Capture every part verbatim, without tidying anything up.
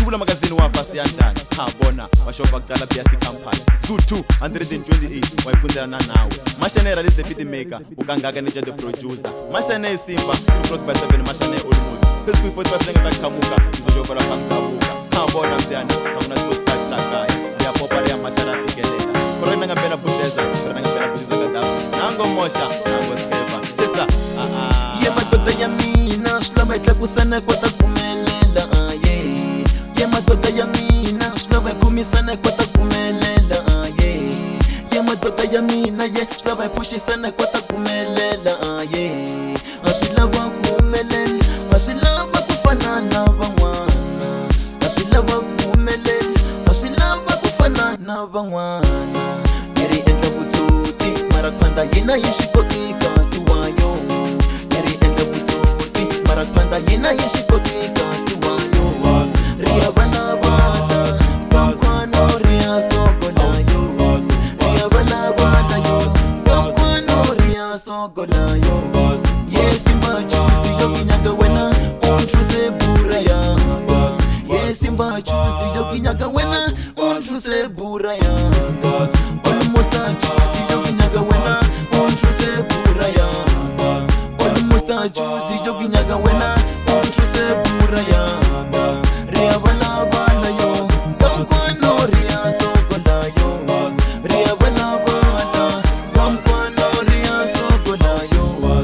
Kula magazine wafasi yanjani ha bona washoba kudala B S C company Zoo two one twenty-eight wayifundela na nawe Mashane release the beat maker ukangaka ninja the producer Mashane Simba two cross by seven Mashane almost Phezu kwi forty percent ngakhamuka ngizojobala phamkabuka ha bona mthanda akuna five lakaya ya popa ya Mashana bikelela korena ngempela buteza korena ngempela buteza kadafu nango mosha nango skeva tisa ah ah ye madoda ya mina shlaba itlakusana kota kumelela yeah ye madoda ya mina shlaba kumisana kota kumelela yeah ye madoda ya mina ye shlaba pushisana kota kumelela yeah ashilaba kumelela ashilaba kufanana bangwana ashilaba kumelela ashilaba kufanana bangwana yeri endla butsuti mara kwanda yina yishikotika siwayo yeri endla butsuti mara kwanda yina yishikotika siwayo ria bana bana bamkwano ria sokolayo ria bana bana yo bamkwano ria sokolayo yesi machuzi yo kinyaga wena ontruse buraya yesi machuzi yo kinyaga wena ontruse buraya almost a chuzi yo kinyaga wena ontruse buraya almost a chuzi yo kinyaga wena ontruse buraya ria bana bana yo bamkwano ria sokolayo ria bana bana bamkwano ria sokolayo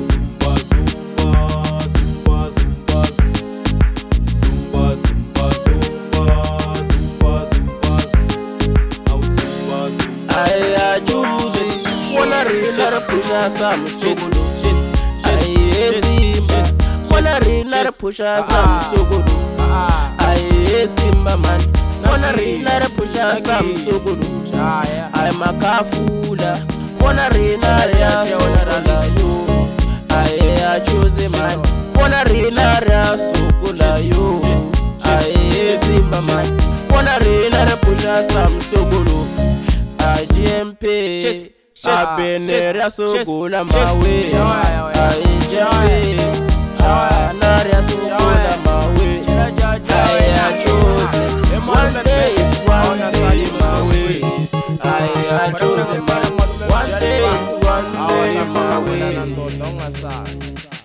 I choose wanna real pusha some sugulu I simba wanna real pusha some sugulu I simba man wanna real pusha some sugulu I makafula wanna real ya sugulu I choose man wanna real ya sugulu yo I simba man wanna real pusha some sugulu G M P Abenera sugula mawe G M P Anara sugula mawe I choose one day is one day mawe I choose one day is one day mawe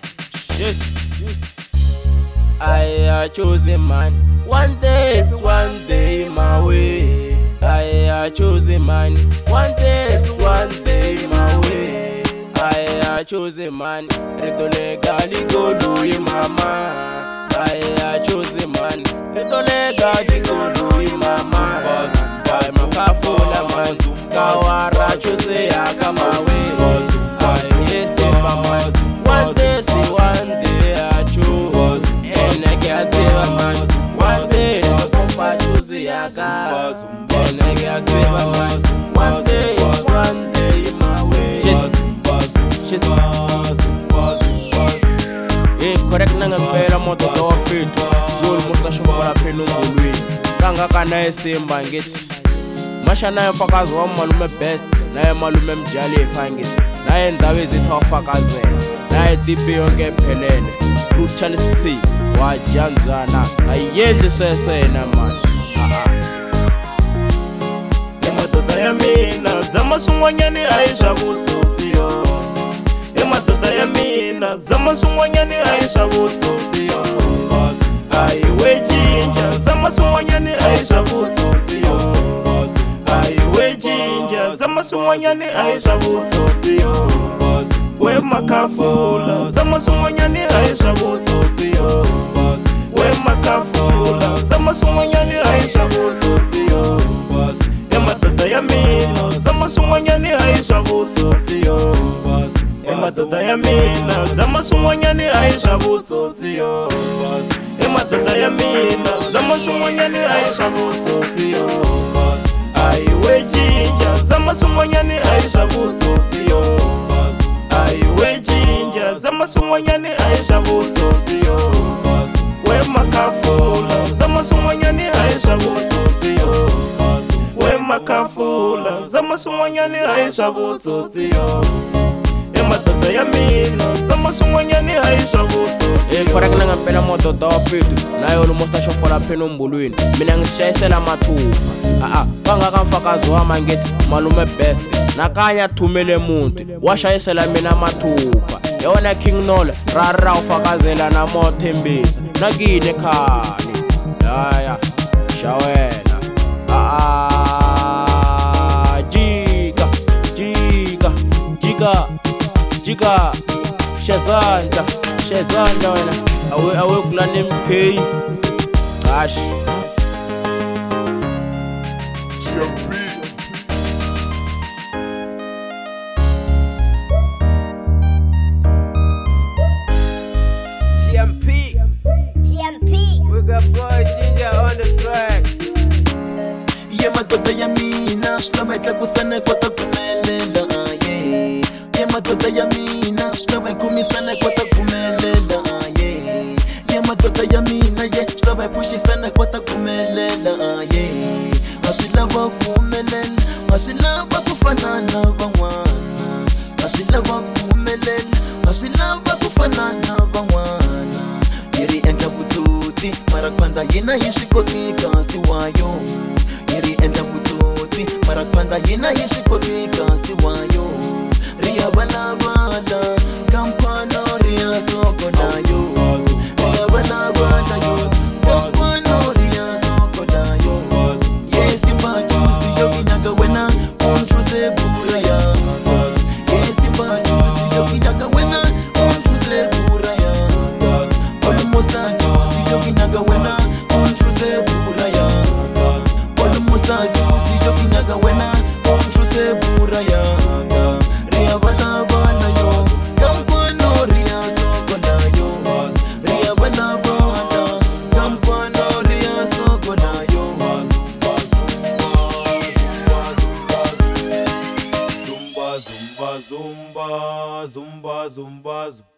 Yes I choose man one day is one day mawe I choose a man, one day is one day my way. I choose a man, Redone Gali go do you mama. I choose a man, Redone Gali go do you mama. I'm a kafula man, Kawara choose a yakama way. I yes a mama, one day see one day I choose. And I can't say a man, one day I choose a yaka. One day is one day my way. Just, eh, correct nanga mpera moto toa fitu. Zulu mustasho para penu ngului. Kanga kana esimba ngeti. Masha na mfakazi wa malume best. Na malume mjali fangeti. Na ndawe zitwa fakazi. Na dipi yonge pelele. Brutal C. Wajanzana. Ayendi sese na man. Ya mina zama sungwanyani aisha butsutiyo Ema tota ya mina zama sungwanyani aisha butsutiyo Aiwe jinja zama sungwanyani aisha butsutiyo Aiwe jinja zama sungwanyani aisha butsutiyo We makafula zama sungwanyani aisha butsutiyo We makafula zama sungwanyani aisha butsutiyo Ematoda ya mina zama sungwanyani aisha butsutiyo Ematoda ya mina zama sungwanyani aisha butsutiyo Ematoda ya mina zama sungwanyani aisha butsutiyo Aiwe jinja zama sungwanyani aisha butsutiyo Aiwe jinja zama sungwanyani aisha butsutiyo We makafula zama sungwanyani aisha butsutiyo We makafula zama sungwanyani aisha butsutiyo Ematoda madoda ya mina tshama swin'wanyani hayi swa vutsotsi khorekela ngempela madoda wa fifty na yolo mosta xofola pheno mbulwini mina ngishayisela mathuba a-a kangaka mfakazi wa mangithi malume best nakanya thumele muntu washayisela mina mathuba yona King Nole rara ufakazela na mothembisa nakine khani yaya shawela a-a jika jika jika jika shezandla shezandla wena awe awe kulana M K hash C M P C M P we got boy Ginger on the track ye madoda ya mina shlametla kusane kota kumelela ye ye madoda ya mina shlame kumisane kota kumelela ye ye madoda ya mina ye shlame pushisane kota kumelela ye asilava kumelela asilava kufanana van'wana asilava kumelela asilava kufanana van'wana yeri endla vutsotsi mara kwanda yina yi swi koti kasi wayo yeri endla vutsotsi mara kwanda yina yi swi koti kasi wayo riya valavala kampano riya sokonayo riya valavala yo kampano riya sokonayo yesimba chuzi yokinaga wena untruze buraya yesimba chuzi yokinaga wena untruze buraya almost chuzi yokinaga wena untruze buraya almost chuzi yokinaga wena untruze buraya riya valavala yo kampano riya sokonayo riya valavala kampano riya sokonayo zumba zumba zumba zumba zumba zumba